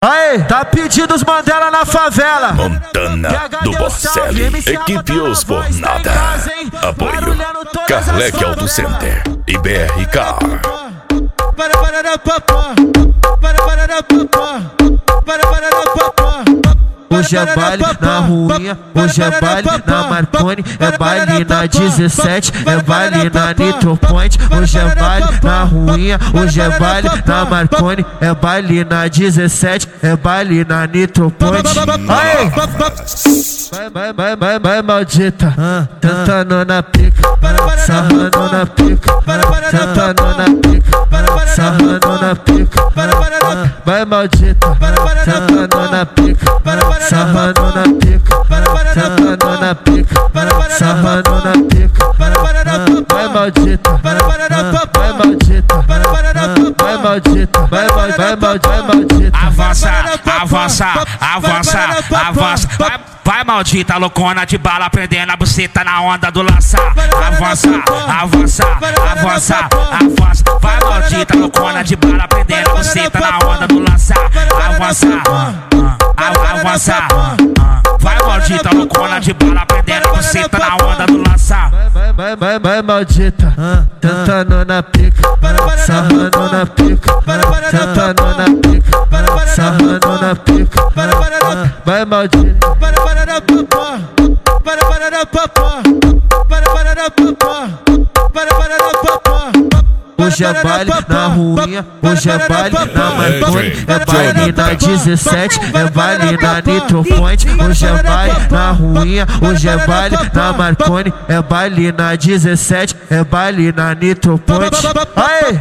Aê, tá pedindo os Mandela na favela. Montana do Bocelli, equipe Os Por Nada. Apoio Carlec Auto Center e BR Car. Hoje é baile na ruinha, hoje é baile na Marconi, é baile na 17, é baile na Nitro Point. Hoje é baile na ruinha, hoje é baile na Marconi, é baile na 17, é baile na Nitro Point. Aê! Vai maldita, tentando na pica, sarrando na pica, tentando na pica, sarrando na pica. Vai maldita, tentando na pica, sarrando na pica, tentando na pica, sarrando na pica. Vai maldita, vai maldita, vai maldita, vai maldita. Avança, avança, avança, avança. Vai maldita, loucona de bala, prendendo a buceta na onda do lançar. Avança, avança, avança, avança. Vai maldita, loucona de bala, prendendo a buceta na onda do lançar. Avança, avança. Vai maldita, loucona de bala, prendendo a buceta na onda do lançar. Vai maldita, tentando na pica, sarrando na pica, tentando na pica, sarrando na pica. Vai maldita. Hoje é baile na ruinha, hoje é baile na Marconi, é baile na 17, é baile na Nitro Point. Hoje é baile na ruinha, hoje é baile na Marconi, é baile na 17, é baile na Nitro Point. Aê!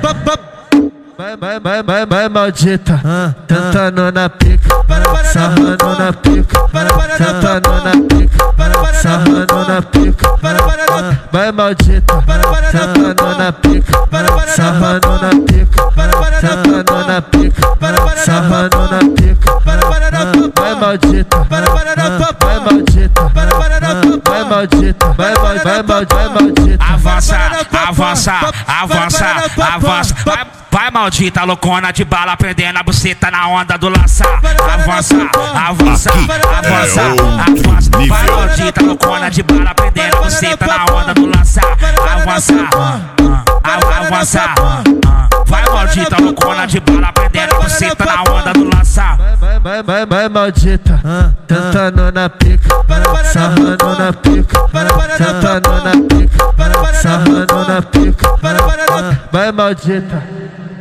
Vai maldita, tentando na pica, sarrando na pica, tentando na pica, sarrando na pica. Vai maldita, tentando na pica, sarrando na pica, tentando na pica, sarrando na pica. Vai maldita, vai maldita, vai maldita, vai maldita. Avança, avança, avança, avança. Vai maldita, loucona de bala, prendendo a buceta na onda do lançar. Avança, avança, avança, avança. Vai maldita, loucona de bala, prendendo a buceta na onda do lançar. Avança, avança. Vai maldita, loucona de bala, prendendo a buceta na onda do lançar. Vai maldita, tentando na pica, sarrando na pica, tentando na pica, sarrando na pica. Vai maldita.